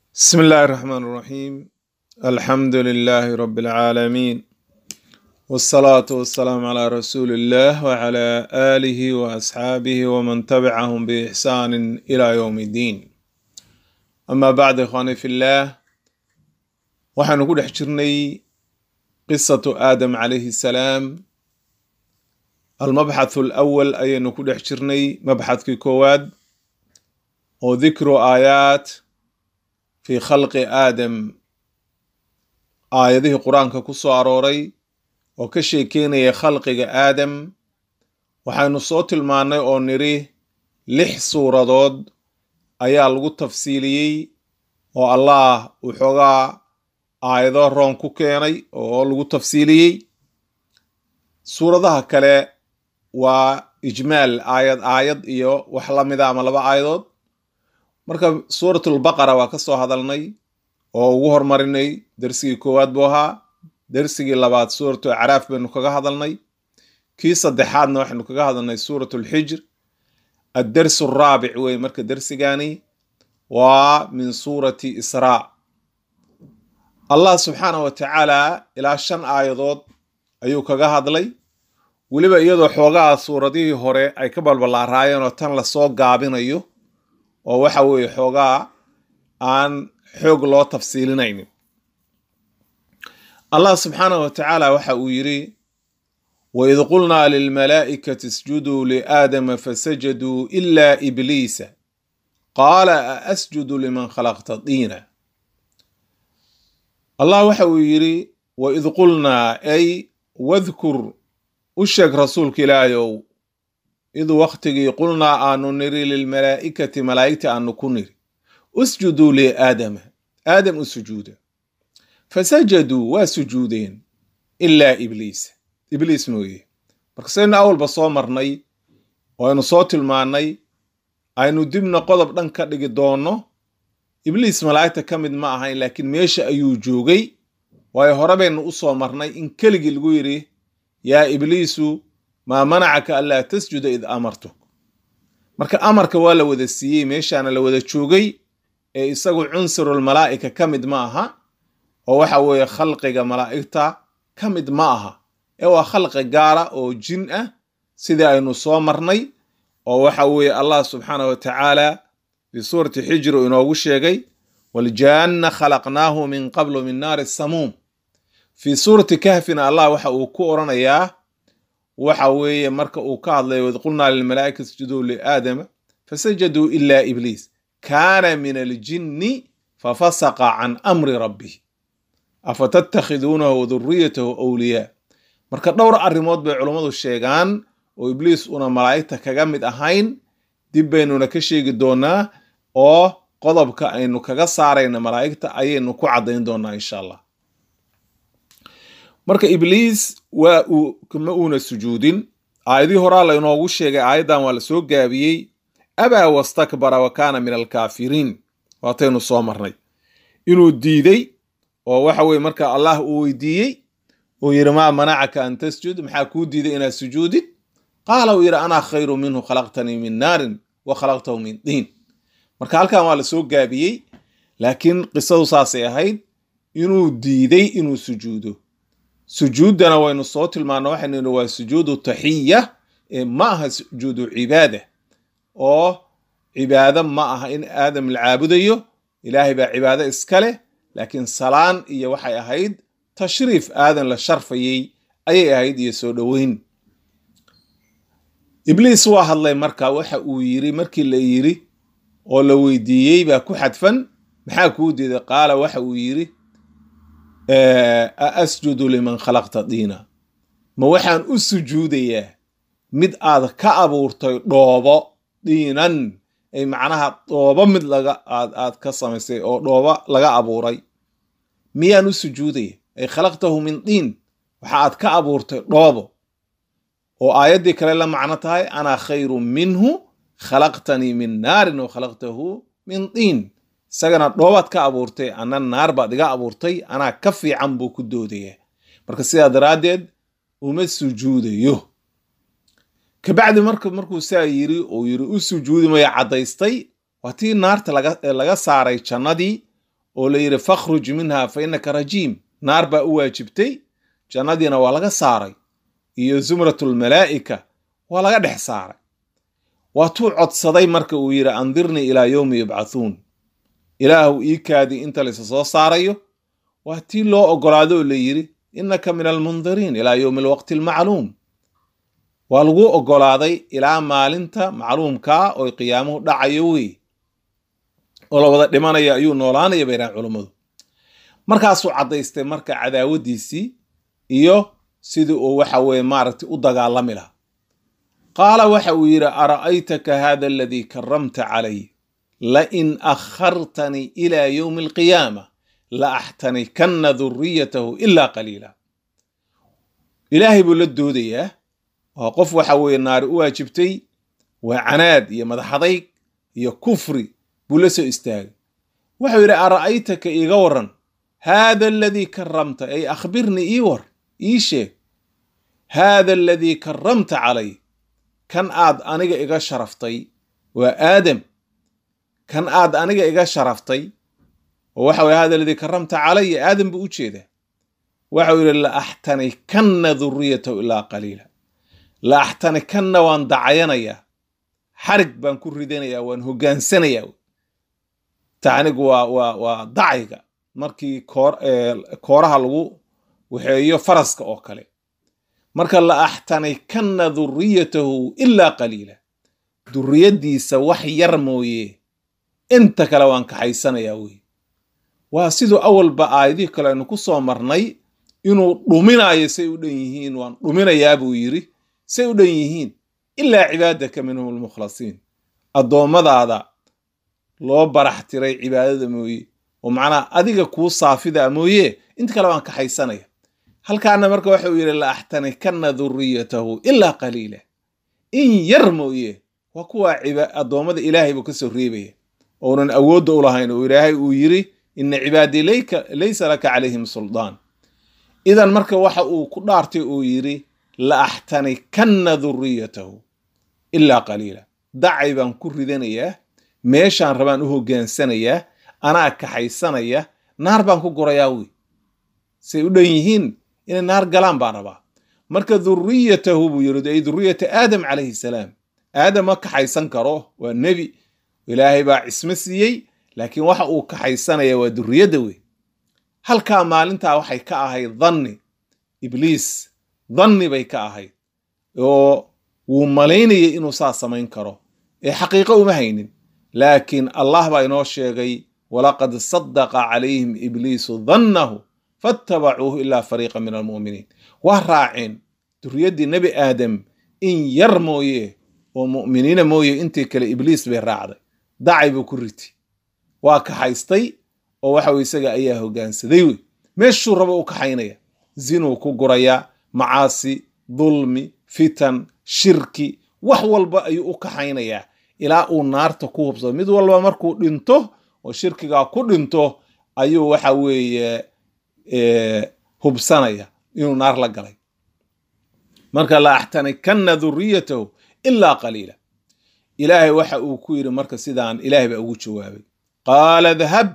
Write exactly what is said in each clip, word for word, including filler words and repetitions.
بسم الله الرحمن الرحيم. الحمد لله رب العالمين، والصلاة والسلام على رسول الله وعلى آله وأصحابه ومن تبعهم بإحسان إلى يوم الدين. أما بعد إخواني في الله، وحن نقول احجرني قصة آدم عليه السلام. المبحث الأول أي نقول احجرني مبحث كيكواد وذكر آيات في خلق آدم، آياته قرآن كسو أروري وكشي كيني خلق آدم. وحين صوت المعنى أو نريه لح سورة دود أيا لغو تفصيلي والله وحوغا آياته رون كوكيني أو لغو تفصيلي سورة ده كلا وإجمال آيات آيات إيو وحلامي دا ملبا آيات. marka suuratul baqara waa ka soo hadalnay oo ugu hormarinay darsigii koowaad buu ahaa. darsigii labaad suuratul acraaf baynu kaga hadalnay. kii saddexaadna waxaynu kaga hadalnay suuratul xijr. ad-darsu raabic wey marka darsigaani waa min suurati israa. allah subxaanahu wa tacaala ilaa shan aayadood ayuu kaga hadlay, weliba iyadoo xoogaa suuradihii hore ay ka balbalaaraayeen oo tan lasoo gaabinayo oo waxa weeye xoogaa aan xoog loo tafsiilinaynin. allah subxaanahu wa tacaala waxa uu yidhi waid qulnaa lilmalaa'ikati isjuduu liaadama fasajaduu ilaa ibliisa qaala a asjudu liman khalaqta diina. allah waxa uu yidhi waid qulnaa ay wadkur u sheeg rasuulka ilaahayow إذ وقتي قلنا أن نري للملائكة ملائكة أن نكون اسجدوا لآدم آدم السجود فسجدوا وسجودين إلا إبليس إبليس مويه بركسين أول بصوم مرني وأن صوت المعني أن دمنا قضب دنك دقي دونه إبليس ملائكة كمد معها لكن ميش أيو جوغي ويهربين أصوى مرني إن كلي الغيري يا إبليس ما منعك ألا تسجد إذ أمرتك. marka amarka waa la wada siiyey, meeshaana la wada joogay, ee isagu cunsur malaa'ika kamid ma aha oo waxa weeye khalqiga malaa'ikta kamid ma aha, ee waa khalqi gaara oo jin ah sida aynu soo marnay. oo waxa weeye allah subxaanahu wa tacaala fi suurati xijr inoogu sheegay wal janna khalaqnaahu min qablu min naari samuum. fi suurati kahfina allah waxa uu ku oranayaa waxa weeye marka uu ka hadlay wad qulnaa lil malaa'ikati isjudu li aadama fasajadu illa iblis kana min al jinni fafasaqa an amri rabbih afatattakhidunahu wa dhurriyyatahu awliya. marka dhowr arrimood bay culimadu sheegaan oo iblis una malaa'ikta kaga mid ahayn, dib baynuna ka sheegi doonaa oo qodobka aynu kaga saarayna malaa'ikta ayaynu ku cadayn doonaa insha Allah. marka ibliis waa uu kuma uuna sujuudin. aayadii horaa la inoogu sheegay, aayadan waa la soo gaabiyey. abaa wastakbara wa kaana min alkaafiriin waataynu soo marnay inuu diiday oo waxa weye marka allah uu weydiiyey uu yidhi maa manacaka an tasjud, maxaa kuu diiday inaad sujuudid? qaala uu yidhi anaa khayru minhu khalaqtanii min naarin wa khalaqtahu min diin. marka halkan waa la soo gaabiyey, laakiin qisadu saasay ahayd inuu diiday inuu sujuudo. sujuudana waynu soo tilmaano waxaynu nidhi waa sujuudu taxiya, ee ma aha sujuudu cibaada. oo cibaado ma aha in aadam la caabudayo, ilaahay baa cibaado iska leh, laakiin salaan iyo waxay ahayd tashriif aadan la sharfayey ayay ahayd iyo soo dhoweyn. ibliis waa hadlay marka waxa uu yidhi markii la yidhi oo la weydiiyey baa ku xadfan maxaa kuu diiday? qaala waxa uu yidhi asjudu liman khalaqta diina, ma waxaan u sujuudayaa mid aad ka abuurtay dhoobo, diinan ay macnaha dhoobo mid laga aad aad ka samaysay oo dhoobo laga abuuray, miyaan u sujuudaya? ay khalaqtahu min diin, waxa aad ka abuurtay dhoobo. oo aayaddii kale la macno tahay anaa khayru minhu khalaqtanii min naarin wa khalaqtahu min diin, isagana dhoobaad ka abuurtay, ana naar baad iga abuurtay, anaa ka fiican buu ku doodaya. marka sidaa daraaddeed uma sujuudayo. kabacdi marka markuu saa yiri oo yiri u sujuudi maya cadaystay waa tii naarta laga laga saaray jannadii oo la yidhi fakhruj minha fa innaka rajiim, naar baa u waajibtay, jannadiina waa laga saaray iyo zumratulmalaa'ika waa laga dhex saaray. waatuu codsaday marka uu yidhi andirnii ilaa yowmi yubcathuun, ilaahu ii kaadi inta laysa soo saarayo. waa tii loo ogolaado oo la yidhi innaka min almundiriin ilaa yowmi alwaqti almacluum, waa lagu ogolaaday ilaa maalinta macluumkaa oo qiyaamuhu dhacayo wey, oo la wada dhimanaya ayuu noolaanaya bay yidhahan culummadu. markaasuu caddaystay marka cadaawadiisii iyo sidii uu waxa weeye maaragtay u dagaalami lahaa. qaala waxa uu yidhi ara'aytaka hada aladii karamta calay lain akhartanii ilaa yowmi alqiyaama la axtanikanna duriyatahu ilaa qaliila. ilaahay buu la doodayaa, waa qof waxa weeye naari u waajibtay, waa canaad iyo madaxadayg iyo kufri buu la soo istaagay. wuxuu yidhi ara'aytaka iiga waran hada aladii karamta, ay akhbirnii ii war ii sheeg, hada aladii karamta calay, kan aad aniga iga sharaftay waa aadam, kan aad aniga iga sharaftay oo waxa weye hada aladii karamta calaya aadam buu u jeedaa. waxau yidhi la axtanikanna duriyatahu ilaa qaliila, la axtanikanna waan dacayanayaa, xarig baan ku ridanayaa, waan hogaansanayaa. tacnigu waa waa waa dacayga markii koor kooraha lagu waxeeyo faraska oo kale. marka la axtanikanna duriyatahu ilaa qaliila, duriyadiisa wax yar mooye inta kale waan kaxaysanayaa wey. waa siduu awalba aayadihii kale aynu ku soo marnay inuu dhuminayo say u dhan yihiin, waan dhuminayaa buu yidhi say u dhan yihiin, ilaa cibaadaka minhum almukhlasiin, addoommadaada loo barax tiray cibaadada mooye, oo macnaha adiga kuu saafida mooye inta kale waan kaxaysanaya. halkaana marka waxa uu yidhi la axtanikanna duriyatahu ilaa qaliila, in yar mooye waa kuwa addoommada ilaahay buu ka soo reebaya oonan awoodda u lahayn, oo ilaahay uu yidhi ina cibaadii laysa laka calayhim suldaan. idan marka waxa uu ku dhaartay uu yidhi la axtanikanna duriyatahu ilaa qaliila, dacay baan ku ridanayaa, meeshaan rabaan u hogaansanayaa, anaa kaxaysanaya, naar baan ku gurayaa wey. say u dhan yihiin inay naar galaan baan rabaa. marka duriyatahu buu yidhi ay duriyata aadam calayhi salaam, aadam ma kaxaysan karo, waa nebi, ilaahay baa cismo siiyey, laakiin waxa uu kaxaysanaya waa duriyadda wey. halkaa maalintaa waxay ka ahayd dhanni, ibliis dhanni bay ka ahayd, oo wuu malaynayay inuu saa samayn karo, ee xaqiiqo uma haynin. laakiin allah baa inoo sheegay walaqad sadaqa calayhim ibliisu dhannahu fattabacuuhu ilaa fariiqa min almu'miniin. waa raaceen duriyaddii nebi aadam in yar mooye oo mu'miniina mooye, intii kale ibliis bay raacday, dacay buu ku riti, waa kaxaystay, oo waxa weye isaga ayaa hoggaansaday wey. meeshuu rabo u kaxaynaya, zinuu ku gurayaa, macaasi, dulmi, fitan, shirki, wax walba ayuu u kaxaynayaa ilaa uu naarta ku hubsado. mid walba markuu dhinto oo shirkigaa ku dhinto ayuu waxa weeye hubsanaya inuu naar la galay. marka la axtanikanna duriyatahu ilaa qaliila, ilaahay waxa uu ku yidhi marka sidaan, ilaahay baa ugu jawaabay qaala dhahab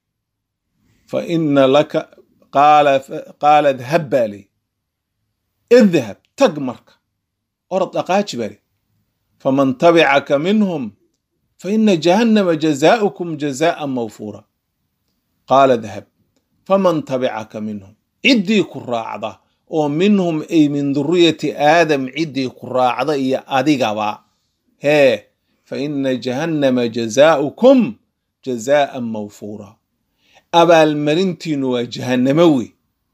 fa ina laka qaala qaala dhahab baa ley, idhab tag marka orod dhaqaaji baa ley, faman tabicaka minhum fa ina jahannama jazaaukum jazaa'an mawfuura. qaala dhahab faman tabicaka minhum, ciddii ku raacda oo minhum ay min duriyati aadam ciddii ku raacda iyo adigaba, hee fa ina jahannama jazaaukum jazaa'an mawfuura, abaalmarintiinu waa jahannamo wey.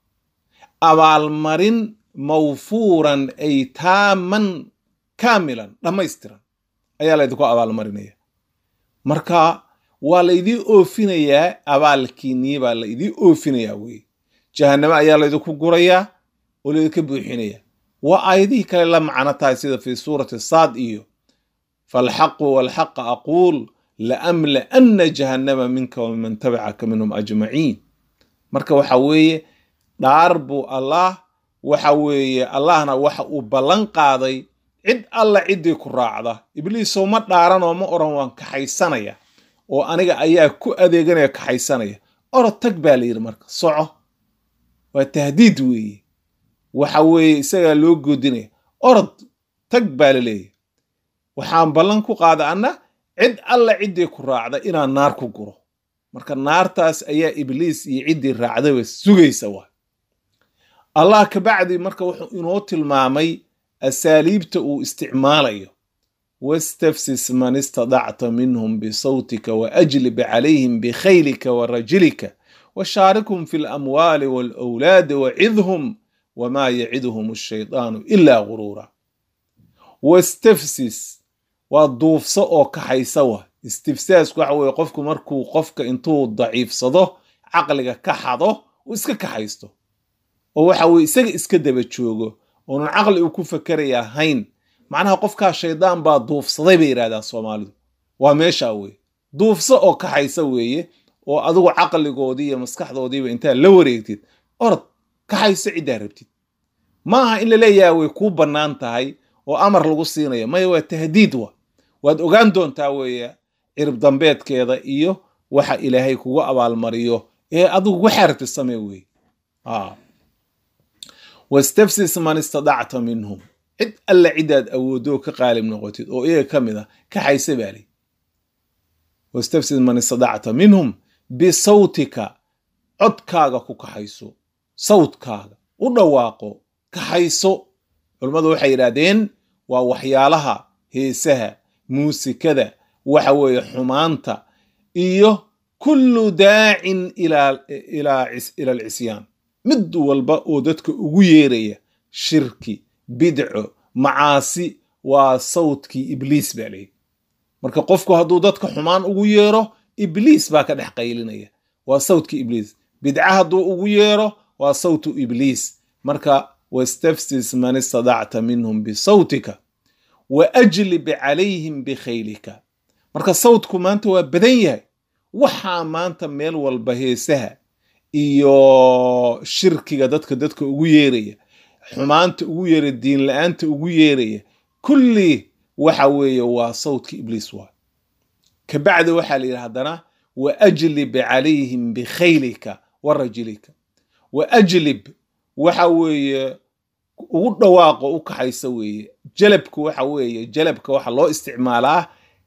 abaalmarin mawfuuran ay taaman kaamilan, dhammaystiran ayaa laydinku abaalmarinaya. marka waa laydii oofinayaa, abaalkiinii baa laydii oofinayaa wey. jahannamo ayaa laydinku gurayaa oo laydinka buuxinaya. waa aayadihii kale la macno tahay sida fi suurati saad iyo falxaqu walxaqa aquul laamla'anna jahannama minka waman tabicaka minhum ajmaciin. marka waxa weeye dhaar buu allah waxa weeye allahna waxa uu ballan qaaday cid alla ciddii ku raacda. ibliisoo ma dhaaranoo ma oran waan kaxaysanaya oo aniga ayaa ku adeeganaya kaxaysanaya, orod tag baa la yidhi marka soco waa tahdiid weeye waxa weeye isagaa loo goodinaya orod tag baa la leeyahy waxaan ballan ku qaada anna cid alla ciddii ku raacda inaan naar ku guro marka naartaas ayaa ibliis iyo ciddii raacdaba sugaysa waa allah ka bacdi marka wuxuu inoo tilmaamay asaaliibta uu isticmaalayo wastafsis man istadacta minhum bisawtika waajlib calayhim bikhaylika warajilika washaarikhum fi lamwaali walawlaadi wacidhum wamaa yaciduhum ashaydaanu ilaa guruura wastafsis waa duufso oo kaxaysa wa istifsaasku waxa weeye qofku markuu qofka intuu daciifsado caqliga ka xado uu iska kaxaysto oo waxa weeye isaga iska daba joogo oonan caqli uu ku fakeraya ahayn macnaha qofkaa shaydaan baa duufsaday bay yidhahdaan soomaalidu waa meeshaa weeye duufso oo kaxaysa weeye oo adigu caqligoodii iyo maskaxdoodiiba intaa la wareegtid orod kaxayso ciddaa rabtid maaha in la leeyahay way kuu bannaan tahay oo amar lagu siinayo maya waa tahdiid wa waad ogaan doontaa weeye cirib dambeedkeeda iyo waxa ilaahay kugu abaalmariyo ee adigu waxaa rabtid samee weeye wastafsis man istadacta minhum cid alla cidaad awoodoo ka qaalib noqotid oo iyaga ka mid a kaxaysa baa lay wastafsis man istadacta minhum bisawtika codkaaga ku kaxayso sawtkaaga u dhawaaqo kaxayso culimmadu waxay yidhaahdeen waa waxyaalaha heesaha muusikada waxa weeye xumaanta iyo kullu daacin ila alcisyaan mid walba oo dadka ugu yeeraya shirki bidco macaasi waa sawtkii ibliis baa leeyahy marka qofku hadduu dadka xumaan ugu yeero ibliis baa ka dhex qaylinaya waa sawtkii ibliis bidca hadduu ugu yeero waa sawtu ibliis marka wastafsis man istadacta minhum bisawtika waajlib calayhim bikhaylika marka sawtku maanta waa badan yahay waxaa maanta meel walba heesaha iyo shirkiga dadka dadka ugu yeeraya xumaanta ugu yeeraya diin la-aanta ugu yeeraya kulli waxa weeye waa sawtka ibliis waa ka bacdi waxaa la yidhi haddana waajlib calayhim bikhaylika warajilika waajlib waxa weeye ugu dhawaaqo u kaxaysa weeye jalabku waxa weeye jalabka waxa loo isticmaalaa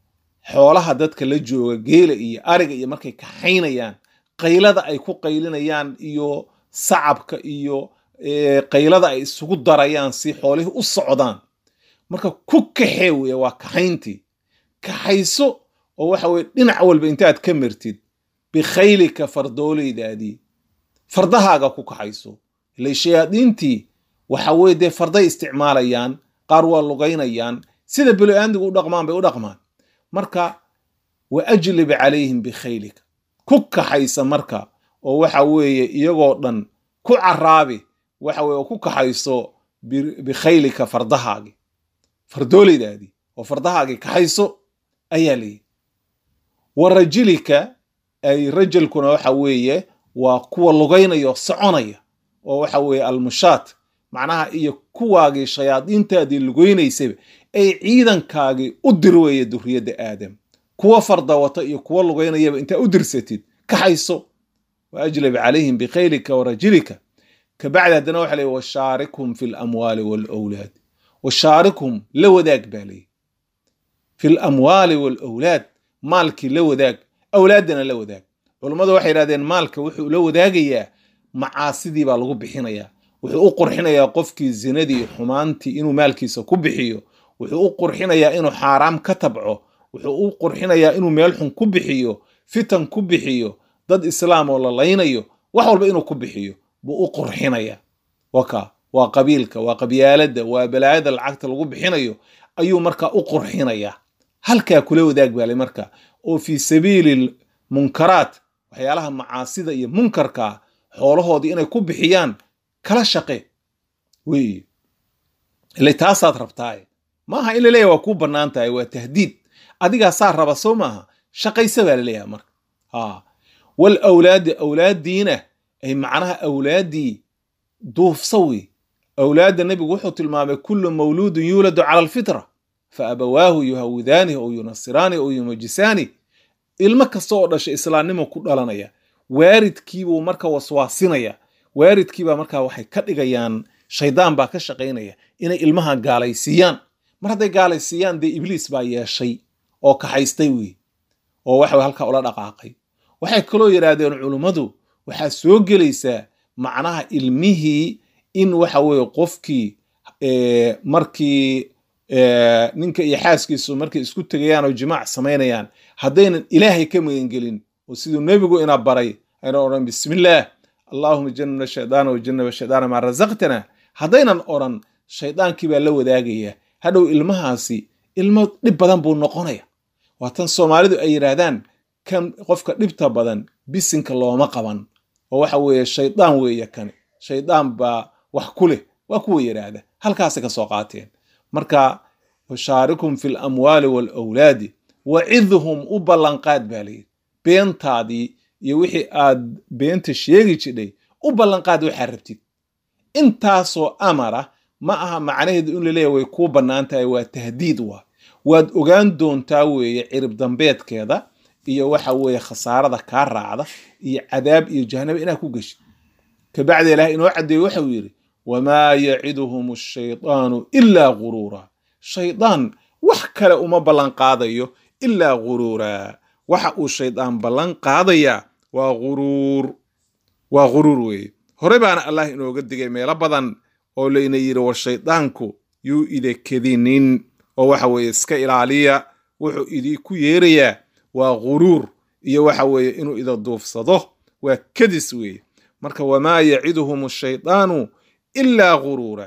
xoolaha dadka la jooga geela iyo ariga iyo markay kaxaynayaan qaylada ay ku qaylinayaan iyo sacabka iyo qaylada ay isugu darayaan si xoolihii u socdaan marka ku kaxee weeye waa kaxayntii kaxayso oo waxa weeye dhinac walba intaad ka martid bikhaylika fardoolaydaadii fardahaaga ku kaxayso ilay shayaadiintii waxa weeye dee farday isticmaalayaan qaar waa lugaynayaan sida bili-aandigu u dhaqmaan bay u dhaqmaan marka waajlib calayhim bikhaylika ku kaxaysa marka oo waxa weeye iyagoo dhan ku caraabi waxa weye oo ku kaxayso bikhaylika fardahaagi fardoolaydaadii oo fardahaagii kaxayso ayaa leeyihi warajilika ay rajalkuna waxa weeye waa kuwa lugaynaya oo soconaya oo waxa weeye almushaat macnaha iyo kuwaagii shayaadiintaadii lugaynaysaba ay ciidankaagii u dir weeye duriyadda aadam kuwa farda wata iyo kuwa lugaynayaba intaa u dirsatid kaxayso waajlib calayhim bikhaylika warajilika kabacdi haddana waxa leeyahy washaarikhum fi lamwaali walawlaad washaarikhum la wadaag baa leeyahy fi lamwaali walawlaad maalkii la wadaag awlaaddana la wadaag culammadu waxay yidhahdeen maalka wuxuu la wadaagayaa macaasidii baa lagu bixinayaa wuxuu u qurxinayaa qofkii zinadii xumaantii inuu maalkiisa ku bixiyo wuxuu u qurxinayaa inuu xaaraam ka tabco wuxuu u qurxinayaa inuu meel xun ku bixiyo fitan ku bixiyo dad islaam oo la laynayo wax walba inuu ku bixiyo buu u qurxinayaa waka waa qabiilka waa qabyaaladda waa balaayada lacagta lagu bixinayo ayuu markaa u qurxinayaa halkaa kula wadaag baalay marka oo fii sabiili munkaraat waxyaalaha macaasida iyo munkarka xoolahoodii inay ku bixiyaan kala shaqe wey ilay taasaad rabtaaye maaha in la leeyahay waa kuu bannaan tahay waa tahdiid adigaa saa raba soo maaha shaqaysa baa la leeyahay marka ha wal awlaadi awlaadiina ay macnaha awlaadii duufsawi awlaadda nebigu wuxuu tilmaamay kullu mawluudun yuuladu cala alfitra fa abawaahu yuhawidaanihi oo yunasiraanihi oo yumajisaani ilmo kasta oo dhashay islaamnimo ku dhalanaya waaridkiibuu marka waswaasinaya waaridkiibaa markaa waxay ka dhigayaan shaydaan baa ka shaqaynaya inay ilmaha gaalaysiiyaan mar hadday gaalaysiiyaan dee ibliis baa yeeshay oo kaxaystay wey oo waxa halkaa ula dhaqaaqay waxay kaloo yidhaahdeen culummadu waxaa soo gelaysaa macnaha ilmihii in waxa weeye qofkii markii ninka iyo xaaskiisu markay isku tegayaan oo jimaac samaynayaan haddaynan ilaahay ka magangelin oo siduu nebigu ina baray ayna odhan bismillaah allahuma jannibna shaydaana wa jannaba shaydaana maa razaqtana haddaynan odhan shaydaankii baa la wadaagaya hadhow ilmahaasi ilmo dhib badan buu noqonaya waa tan soomaalidu ay yidhaahdaan kan qofka dhibta badan bisinka looma qaban oo waxa weeye shaydaan weeye kani shaydaan baa wax ku leh waa kuwa yidhaahda halkaasay ka soo qaateen marka washaarikum fi lamwaali waalawlaadi wacidhum u ballanqaad baa layidhi beentaadii iyo wixii aad beenta sheegi jidhay u ballanqaad waxaa rabtid intaasoo amara ma aha macnaheedu in laleeyahay way kuu bannaan tahay waa tahdiid waa waad ogaan doontaa weeye cirib dambeedkeeda iyo waxa weeye khasaarada kaa raacda iyo cadaab iyo jahanaba inaad ku geshid kabacdi ilaahay inoo caddeeyo waxau yidhi wamaa yaciduhum ashaydaanu ilaa guruura shaydaan wax kale uma ballan qaadayo ilaa guruura waxa uu shaydaan ballan qaadayaa waa guruur waa guruur weeye hore baana allah inooga digay meelo badan oo layna yidhi war shaydaanku yuu ida kedinin oo waxa weeye iska ilaaliya wuxuu idinku yeerayaa waa guruur iyo waxa weeye inuu ida duufsado waa kadis weeye marka wamaa yaciduhum ashaydaanu ilaa guruura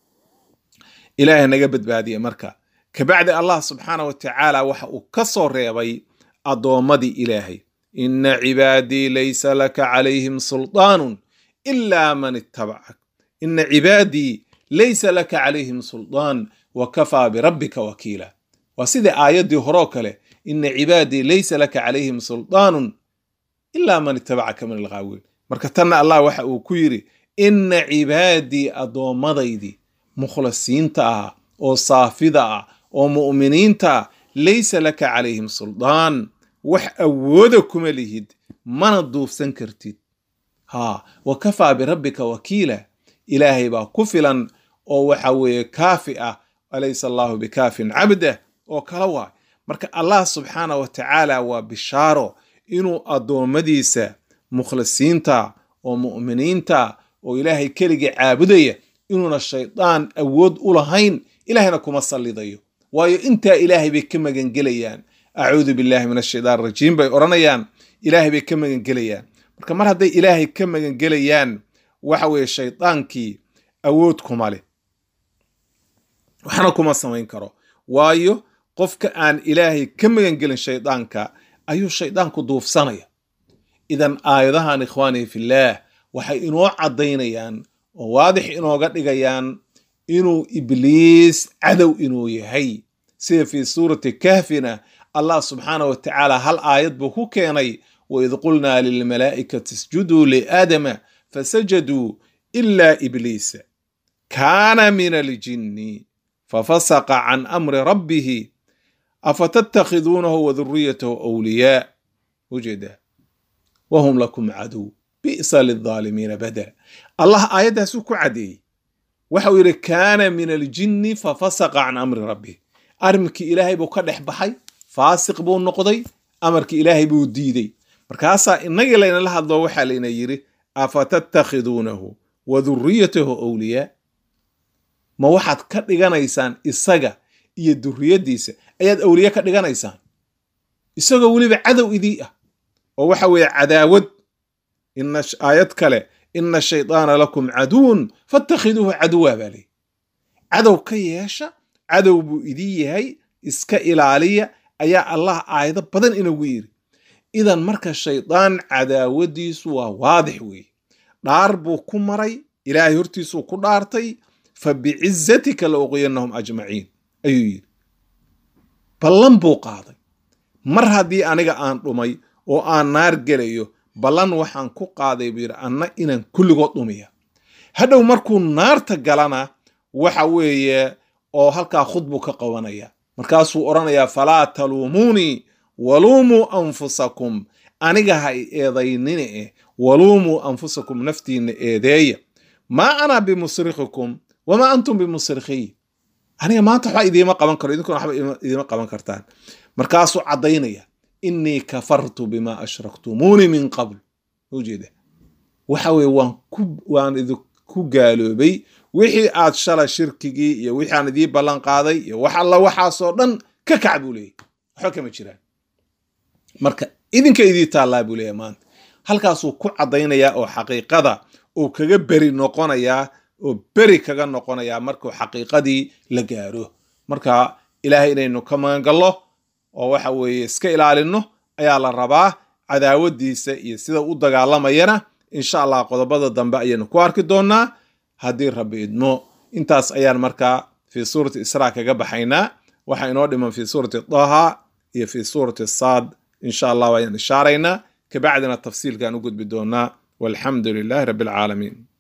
ilaahay naga badbaadiya marka kabacdi allah subxaana wa tacaala waxa uu ka soo reebay addoommadii ilaahay inna cibaadii laysa laka calayhim sulطaanun ilaa man ittabacak inna cibaadii laysa laka calayhim sulطaan wa kafaa birabbika wakiila waa sidii aayaddii horoo kale inna cibaadii laysa laka calayhim sulطaanun ilaa man ittabacaka min alghaawiin marka tanna allah waxa uu ku yidhi inna cibaadii addoomadaydii mukhlasiinta ah oo saafida ah oo mu'miniinta ah laysa laka calayhim suldaan wax awooda kuma lihid mana duufsan kartid haa wa kafaa birabbika wakiila ilaahay baa ku filan oo waxa weeye kaafi ah alaysa allahu bikaafin cabdah oo kala waay marka allah subxaana wa tacaala waa bishaaro inuu addoommadiisa mukhlisiinta oo mu'miniinta oo ilaahay keligii caabudaya inuuna shaydaan awood u lahayn ilaahayna kuma sallidayo waayo intaa ilaahay bay ka magangelayaan acuudu billahi min ashaytaan rajiim bay odhanayaan ilaahay bay ka magangelayaan marka mar hadday ilaahay ka magangelayaan waxa weeye shaydaankii awood kuma leh waxna kuma samayn karo waayo qofka aan ilaahay ka magangelin shaydaanka ayuu shaydaanku duufsanaya idan aayadahan ikhwaanii fillaah waxay inoo caddaynayaan oo waadix inooga dhigayaan inuu ibliis cadow inuu yahay sida fii suurati kahfina allah subxaana wa tacaala hal aayad buu ku keenay waid qulnaa lilmalaa'ikati isjuduu liaadama fasajaduu ilaa ibliisa kaana min aljinni fafasaqa can amri rabbihi afatattakhiduunahu waduriyatahu awliyaa ujeeda wahum lakum caduw bi'sa lilظaalimiina badala allah aayaddaasuu ku caddeeyey waxau yidhi kaana min aljinni fafasaqa can amri rabbih arrinkii ilaahay buu ka dhex baxay faasiq buu noqday amarkii ilaahay buu diiday markaasaa innagii laynala hadlo waxaa layna yidhi afatattakhiduunahu wa duriyatahu awliyaa ma waxaad ka dhiganaysaan isaga iyo duriyaddiisa ayaad awliye ka dhiganaysaan isagoo weliba cadow idii ah oo waxa weeye cadaawad ina aayad kale ina shaydaana lakum caduwun faattakhiduuhu caduwa baa leey cadow ka yeesha cadow buu idii yahay iska ilaaliya ayaa allah aayado badan inagu yidhi idan marka shaydaan cadaawadiisu waa waadix weeye dhaar buu ku maray ilaahay hortiisuu ku dhaartay fa bicizatika la uqiyannahum ajmaciin ayuu yidhi ballan buu qaaday mar haddii aniga aan dhumay oo aan naar gelayo ballan waxaan ku qaaday buu yidhi anna inaan kulligood dhumiya hadhow markuu naarta galana waxa weeye oo halkaa khudbuu ka qabanaya markaasuu odhanayaa falaa taluumuunii waluumuu anfusakum aniga ha eedaynine eh waluumuu anfusakum naftiina eedeeya maa ana bimusrikhikum wamaa antum bimusrikhiy aniga maanta waxba idiima qaban karo idinkuna waxba idiima qaban kartaan markaasuu caddaynaya innii kafartu bimaa ashraktumuuni min qabl ujeeda waxa weye waan ku waan idinku gaaloobay wixii aad shala shirkigii iyo wixii aan idii ballan qaaday iyo wax alla waxaasoo dhan ka kac buu leeyahy waxba kama jiraan marka idinka idii taallaa buu leeyahy maanta halkaasuu ku caddaynayaa oo xaqiiqada uu kaga beri noqonayaa oo beri kaga noqonayaa markuu xaqiiqadii la gaaro marka ilaahay inaynu ka magangallo oo waxa weeye iska ilaalino ayaa la rabaa cadaawadiisa iyo sida u dagaalamayana insha allah qodobada dambe ayaynu ku arki doonaa haddii rabbi idmo intaas ayaan markaa fi suurati israa kaga baxaynaa waxa inoo dhiman fi suurati daha iyo fi suurati saad insha allah wayaan ishaaraynaa kabacdina tafsiilkaan u gudbi doonaa walxamdu lilahi rabbi alcaalamiin